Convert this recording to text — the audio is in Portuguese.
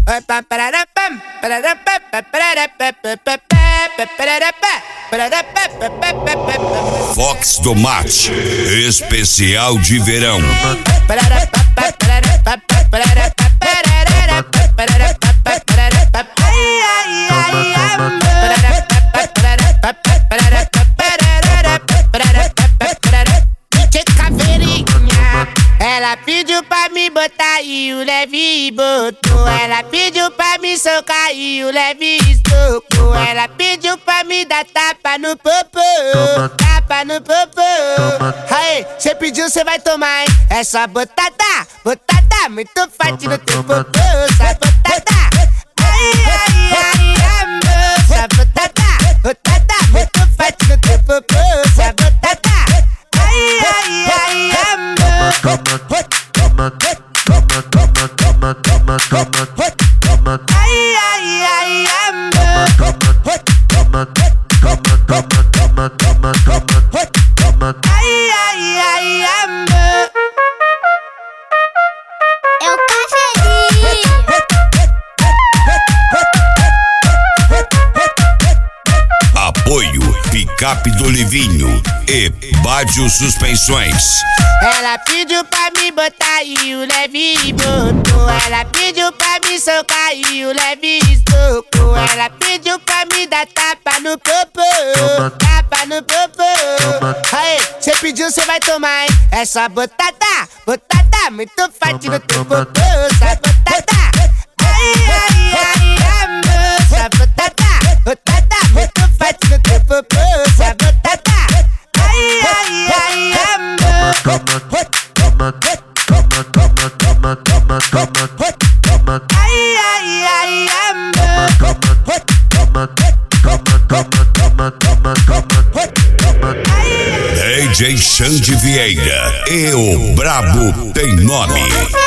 Fox do Mate, especial de verão. Ela pediu pra me botar e o leve botou. Ela pediu pra me socar e o leve estocou. Ela pediu pra me dar tapa no popô, tapa no popô. Aí, cê pediu, cê vai tomar, hein? É só botada, botada, muito forte no teu popô. Só botada, ai, ai, ai, amor. Só botada, botada, muito forte no teu popô. Só botada, ai, ai, ai, amor. Ai, ai, ai, amor. Ai, ai, ai, amor. Eu tô feliz. Apoio Picape do Livinho e Bádio Suspensões. Ela pediu pra me botar e o leve botou. Ela pediu pra me socar e o leve estocou. Ela pediu pra me dar tapa no popô, tapa no popô. Aí, cê pediu, cê vai tomar, hein? É só botada, botada, muito forte no teu popô. Só botada, ai, ai, ai, amor. Só botada, botada, muito forte no teu popô. Só botada, ai, ai, ai, amor. Ai, ai, ai, amor. DJ Xande Vieira e o Brabo tem nome.